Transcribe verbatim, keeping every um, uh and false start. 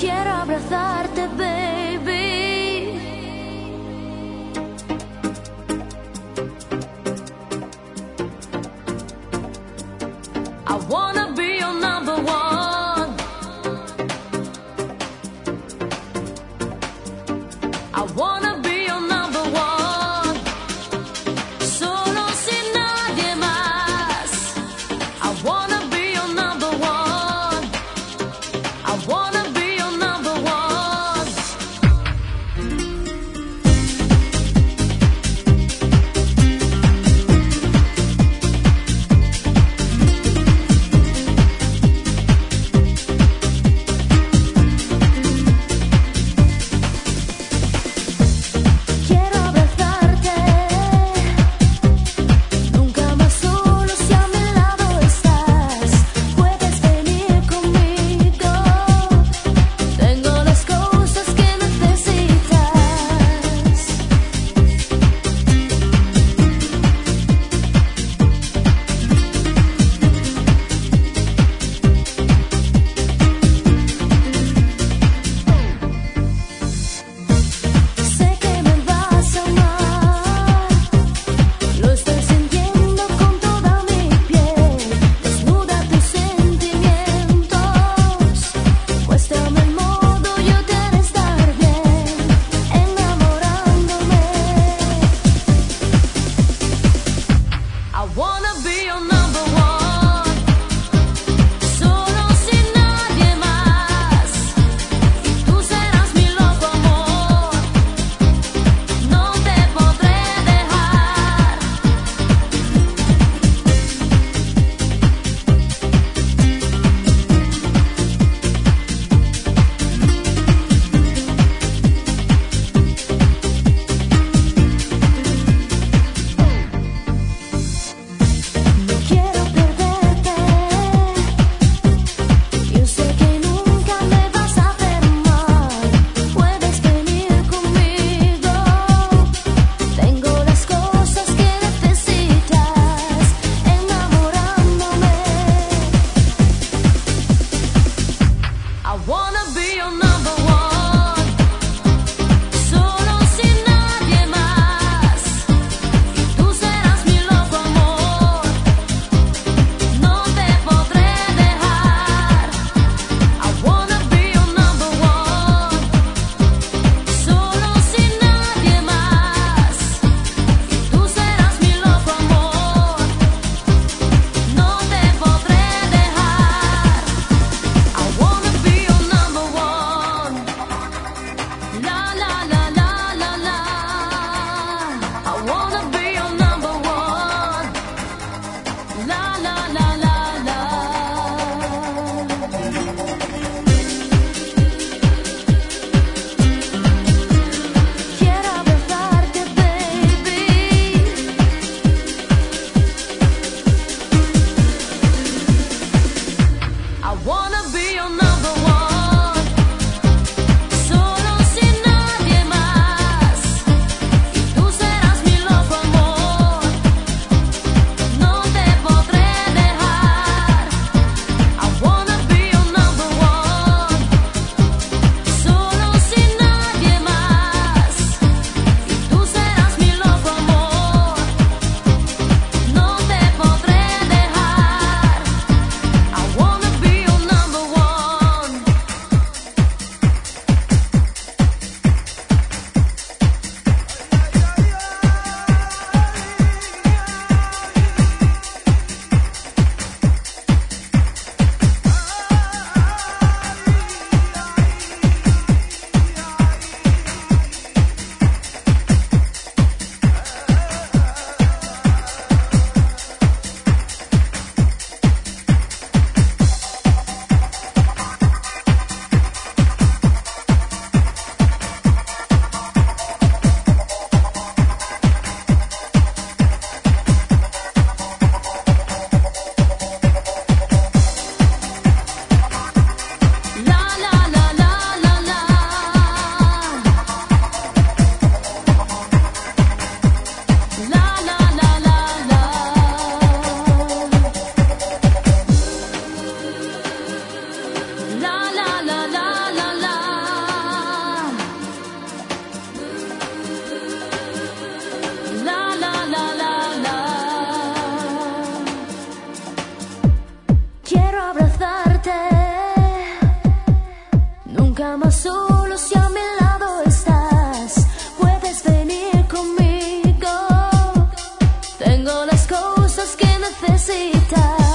quiero abrazarte, baby. I wanna be your number one. I wanna be your number one. Solo sin nadie más. I wanna be your number one. I wanna be your number one. Quiero abrazarte. Nunca más solo si a mi lado estás. Puedes venir conmigo. Tengo las cosas que necesitas. Sé que me vas a amar. Lo estoy sintiendo con toda mi piel. Desnuda tus sentimientos. Muéstrame el modo yo de estar bien. Enamorándome. I wanna be your number one. Solo sin nadie más. Y tú serás mi loco amor. No te podré dejar. No cosas que necesitas.